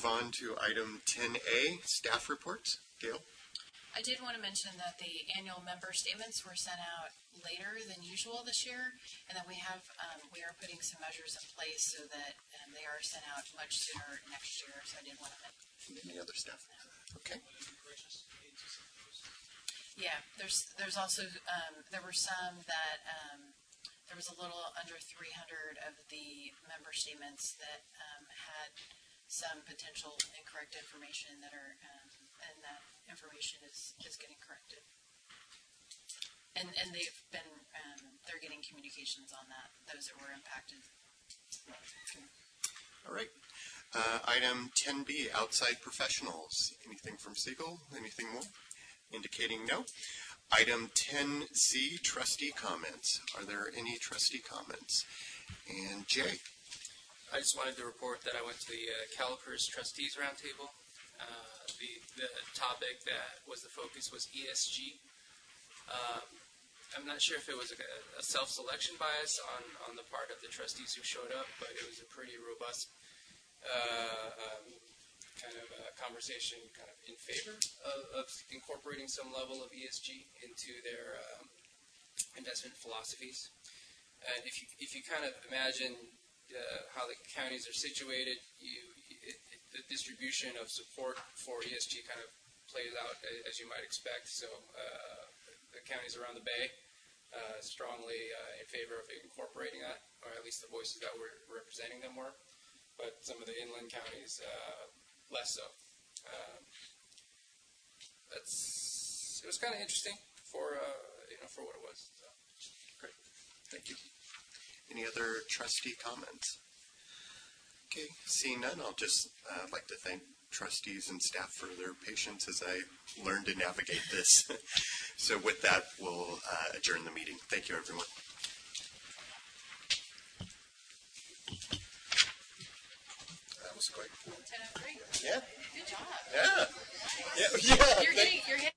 move on to item 10A, staff reports. Gail? I did want to mention that the annual member statements were sent out later than usual this year, and that we are putting some measures in place so that they are sent out much sooner next year. So I did want to mention. Any other staff? Okay. Yeah, there's also there were some that there was a little under 300 of the member statements that had some potential incorrect information that are and that information is getting corrected. And they've been they're getting communications on that, those that were impacted. Okay. All right. Item 10B, outside professionals. Anything from Siegel? Anything more? Indicating no. Item 10C, trustee comments. Are there any trustee comments? And Jay? I just wanted to report that I went to the Calipers Trustees Roundtable. The topic that was the focus was ESG. I'm not sure if it was a self-selection bias on the part of the trustees who showed up, but it was a pretty robust kind of conversation kind of in favor of incorporating some level of ESG into their investment philosophies. And if you kind of imagine how the counties are situated, the distribution of support for ESG kind of plays out as you might expect. So the counties around the Bay strongly in favor of incorporating that, or at least the voices that were representing them were. But some of the inland counties less so. It was kind of interesting for for what it was. So. Great, thank you. Any other trustee comments? Okay, seeing none, I'll just like to thank trustees and staff for their patience as I learned to navigate this. So with that, we'll adjourn the meeting. Thank you, everyone. That was quick. 10:03. Yeah. Good job. Yeah. Yeah. You're getting